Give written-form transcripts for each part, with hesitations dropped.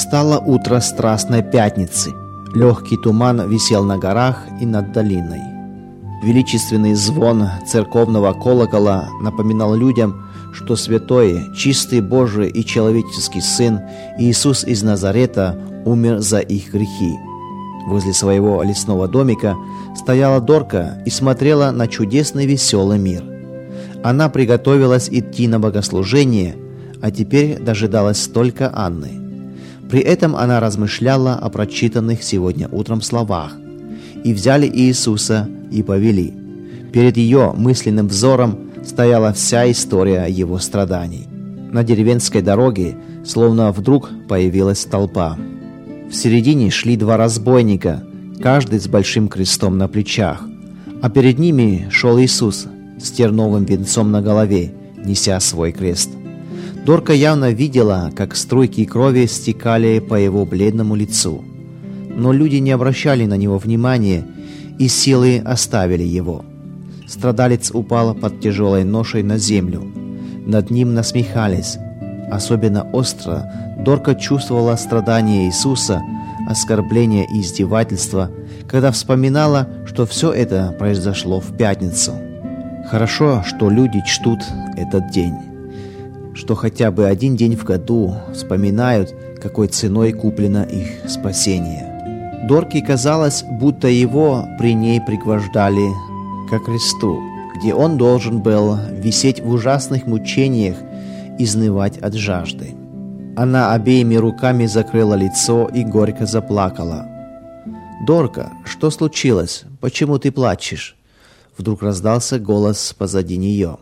Настало утро Страстной Пятницы. Легкий туман висел на горах и над долиной. Величественный звон церковного колокола напоминал людям, что святой, чистый Божий и человеческий Сын Иисус из Назарета умер за их грехи. Возле своего лесного домика стояла Дорка и смотрела на чудесный веселый мир. Она приготовилась идти на богослужение, а теперь дожидалась только Анны. При этом она размышляла о прочитанных сегодня утром словах. «И взяли Иисуса и повели». Перед ее мысленным взором стояла вся история его страданий. На деревенской дороге словно вдруг появилась толпа. В середине шли два разбойника, каждый с большим крестом на плечах, а перед ними шел Иисус с терновым венцом на голове, неся свой крест. Дорка явно видела, как струйки крови стекали по его бледному лицу. Но люди не обращали на него внимания, и силы оставили его. Страдалец упал под тяжелой ношей на землю. Над ним насмехались. Особенно остро Дорка чувствовала страдания Иисуса, оскорбления и издевательства, когда вспоминала, что все это произошло в пятницу. Хорошо, что люди чтут этот день, что хотя бы один день в году вспоминают, какой ценой куплено их спасение. Дорке казалось, будто его при ней пригвождали ко кресту, где он должен был висеть в ужасных мучениях, изнывать от жажды. Она обеими руками закрыла лицо и горько заплакала. «Дорка, что случилось? Почему ты плачешь?» Вдруг раздался голос позади нее.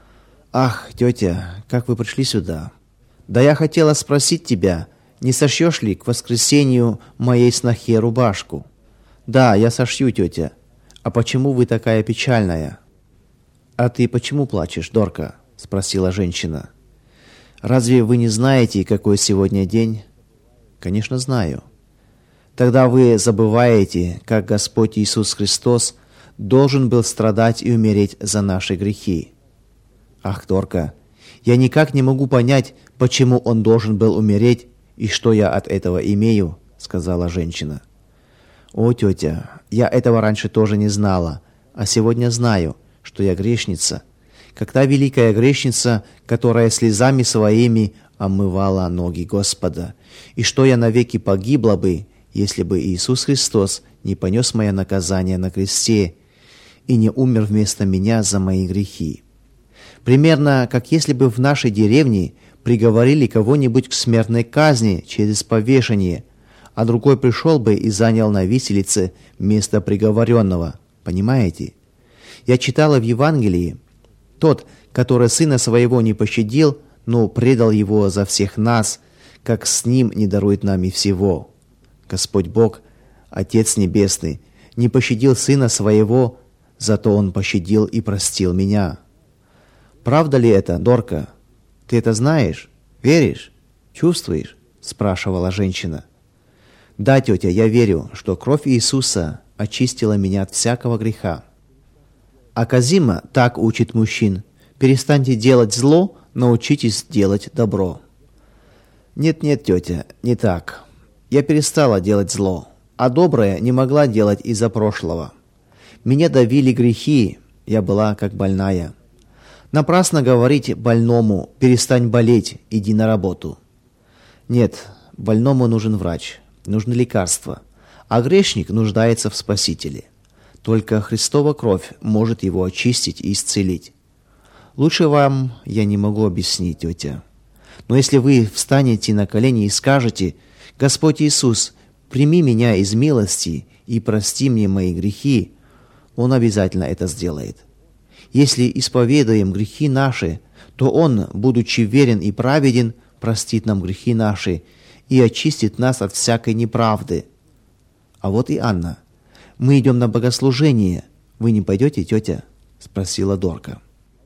«Ах, тетя, как вы пришли сюда? Да я хотела спросить тебя, не сошьешь ли к воскресенью моей снохе рубашку?» «Да, я сошью, тетя. А почему вы такая печальная?» «А ты почему плачешь, Дорка?» — спросила женщина. «Разве вы не знаете, какой сегодня день?» «Конечно, знаю». «Тогда вы забываете, как Господь Иисус Христос должен был страдать и умереть за наши грехи». «Ах, Дорка, я никак не могу понять, почему Он должен был умереть и что я от этого имею», — сказала женщина. «О, тетя, я этого раньше тоже не знала, а сегодня знаю, что я грешница, как та великая грешница, которая слезами своими омывала ноги Господа, и что я навеки погибла бы, если бы Иисус Христос не понес мое наказание на кресте и не умер вместо меня за мои грехи. Примерно как если бы в нашей деревне приговорили кого-нибудь к смертной казни через повешение, а другой пришел бы и занял на виселице место приговоренного. Понимаете? Я читала в Евангелии: тот, который сына своего не пощадил, но предал его за всех нас, как с ним не дарует нам и всего. Господь Бог, Отец Небесный, не пощадил сына своего, зато Он пощадил и простил меня. Правда ли это, Дорка? Ты это знаешь? Веришь? Чувствуешь?» — спрашивала женщина. «Да, тетя, я верю, что кровь Иисуса очистила меня от всякого греха». А Казима так учит мужчин: перестаньте делать зло, научитесь делать добро. Нет, тетя, не так. Я перестала делать зло, а доброе не могла делать из-за прошлого. Меня давили грехи, я была как больная. Напрасно говорить больному: перестань болеть, иди на работу. Нет, больному нужен врач, нужны лекарства, а грешник нуждается в Спасителе. Только Христова кровь может его очистить и исцелить. Лучше вам я не могу объяснить, тетя. Но если вы встанете на колени и скажете: «Господь Иисус, прими меня из милости и прости мне мои грехи», Он обязательно это сделает. Если исповедуем грехи наши, то Он, будучи верен и праведен, простит нам грехи наши и очистит нас от всякой неправды. А вот и Анна. Мы идем на богослужение. Вы не пойдете, тетя?» — спросила Дорка.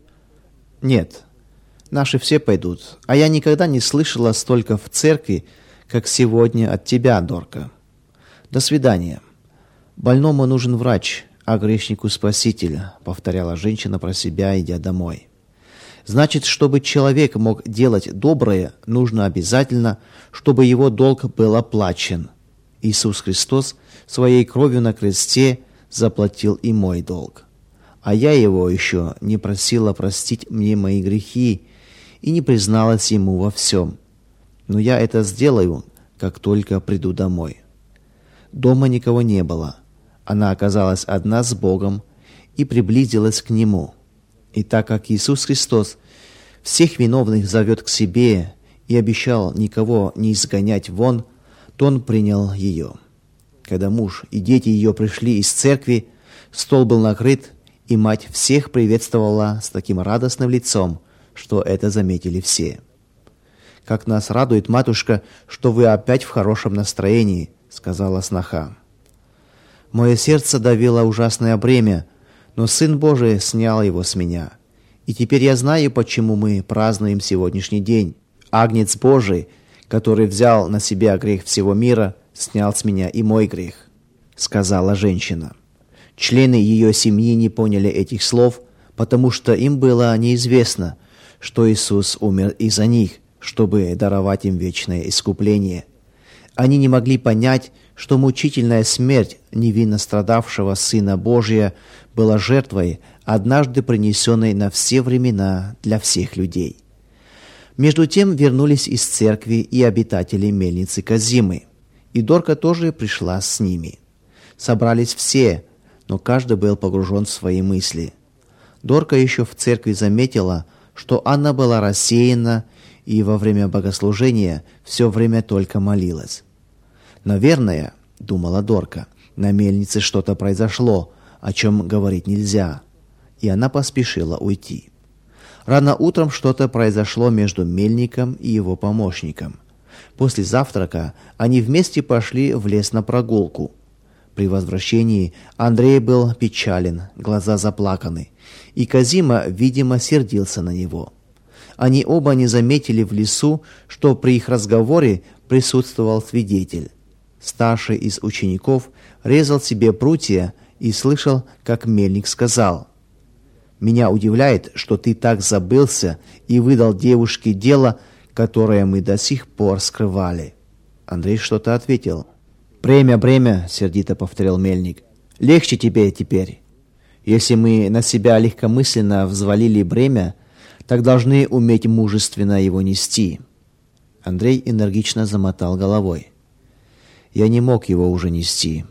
«Нет, наши все пойдут, а я никогда не слышала столько в церкви, как сегодня от тебя, Дорка. До свидания. Больному нужен врач, а грешнику спаситель», — повторяла женщина про себя, идя домой. Значит, чтобы человек мог делать доброе, нужно обязательно, чтобы его долг был оплачен. Иисус Христос своей кровью на кресте заплатил и мой долг. А я его еще не просила простить мне мои грехи и не призналась ему во всем. Но я это сделаю, как только приду домой. Дома никого не было. Она оказалась одна с Богом и приблизилась к Нему. И так как Иисус Христос всех виновных зовет к себе и обещал никого не изгонять вон, то Он принял ее. Когда муж и дети ее пришли из церкви, стол был накрыт, и мать всех приветствовала с таким радостным лицом, что это заметили все. «Как нас радует, матушка, что вы опять в хорошем настроении», — сказала сноха. «Мое сердце давило ужасное бремя, но Сын Божий снял его с меня. И теперь я знаю, почему мы празднуем сегодняшний день. Агнец Божий, который взял на себя грех всего мира, снял с меня и мой грех», — сказала женщина. Члены ее семьи не поняли этих слов, потому что им было неизвестно, что Иисус умер из-за них, чтобы даровать им вечное искупление. Они не могли понять, что мучительная смерть невинно страдавшего Сына Божия была жертвой, однажды принесенной на все времена для всех людей. Между тем вернулись из церкви и обитатели мельницы Козимы, и Дорка тоже пришла с ними. Собрались все, но каждый был погружен в свои мысли. Дорка еще в церкви заметила, что Анна была рассеяна и во время богослужения все время только молилась. «Наверное, — думала Дорка, — на мельнице что-то произошло, о чем говорить нельзя», и она поспешила уйти. Рано утром что-то произошло между мельником и его помощником. После завтрака они вместе пошли в лес на прогулку. При возвращении Андрей был печален, глаза заплаканы, и Козима, видимо, сердился на него. Они оба не заметили в лесу, что при их разговоре присутствовал свидетель. Старший из учеников резал себе прутья и слышал, как мельник сказал: «Меня удивляет, что ты так забылся и выдал девушке дело, которое мы до сих пор скрывали». Андрей что-то ответил. «Бремя, бремя», — сердито повторил мельник. «Легче тебе теперь. Если мы на себя легкомысленно взвалили бремя, так должны уметь мужественно его нести». Андрей энергично замотал головой. «Я не мог его уже нести».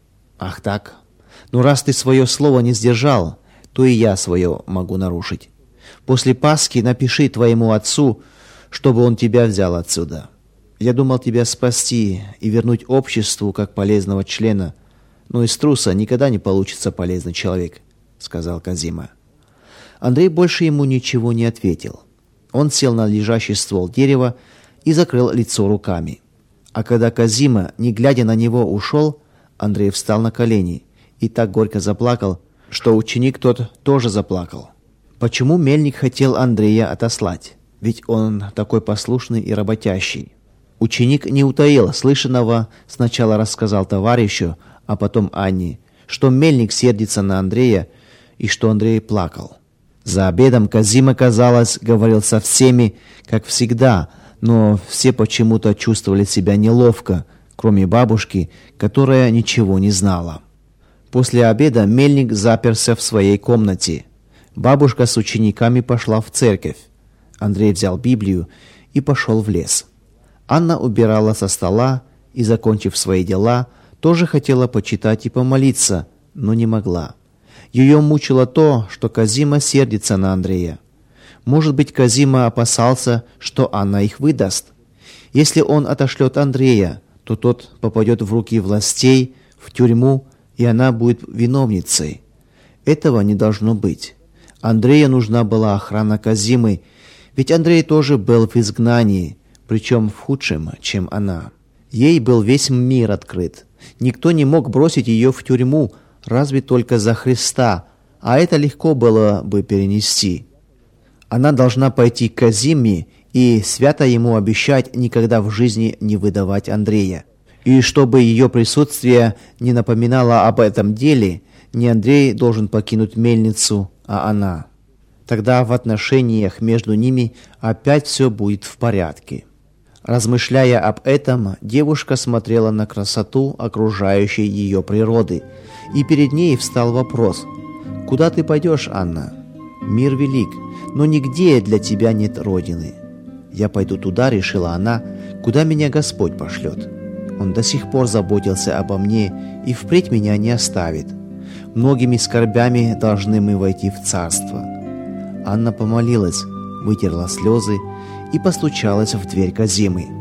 «Ах так? Ну, раз ты свое слово не сдержал, то и я свое могу нарушить. После Пасхи напиши твоему отцу, чтобы он тебя взял отсюда. Я думал тебя спасти и вернуть обществу как полезного члена, но из труса никогда не получится полезный человек», — сказал Козима. Андрей больше ему ничего не ответил. Он сел на лежащий ствол дерева и закрыл лицо руками. А когда Козима, не глядя на него, ушел, Андрей встал на колени и так горько заплакал, что ученик тот тоже заплакал. Почему мельник хотел Андрея отослать? Ведь он такой послушный и работящий. Ученик не утаил слышанного, сначала рассказал товарищу, а потом Анне, что мельник сердится на Андрея и что Андрей плакал. За обедом Козима, казалось, говорил со всеми, как всегда, но все почему-то чувствовали себя неловко, кроме бабушки, которая ничего не знала. После обеда мельник заперся в своей комнате. Бабушка с учениками пошла в церковь. Андрей взял Библию и пошел в лес. Анна убирала со стола и, закончив свои дела, тоже хотела почитать и помолиться, но не могла. Ее мучило то, что Козима сердится на Андрея. Может быть, Козима опасался, что Анна их выдаст. Если он отошлет Андрея, то тот попадет в руки властей, в тюрьму, и она будет виновницей. Этого не должно быть. Андрею нужна была охрана Козимы, ведь Андрей тоже был в изгнании, причем в худшем, чем она. Ей был весь мир открыт. Никто не мог бросить ее в тюрьму, разве только за Христа, а это легко было бы перенести. Она должна пойти к Козиме и свято ему обещать никогда в жизни не выдавать Андрея. И чтобы ее присутствие не напоминало об этом деле, не Андрей должен покинуть мельницу, а она. Тогда в отношениях между ними опять все будет в порядке. Размышляя об этом, девушка смотрела на красоту окружающей ее природы, и перед ней встал вопрос: «Куда ты пойдешь, Анна? Мир велик, но нигде для тебя нет родины». «Я пойду туда», — решила она, — «куда меня Господь пошлет. Он до сих пор заботился обо мне и впредь меня не оставит. Многими скорбями должны мы войти в царство». Анна помолилась, вытерла слезы и постучалась в дверь Козимы.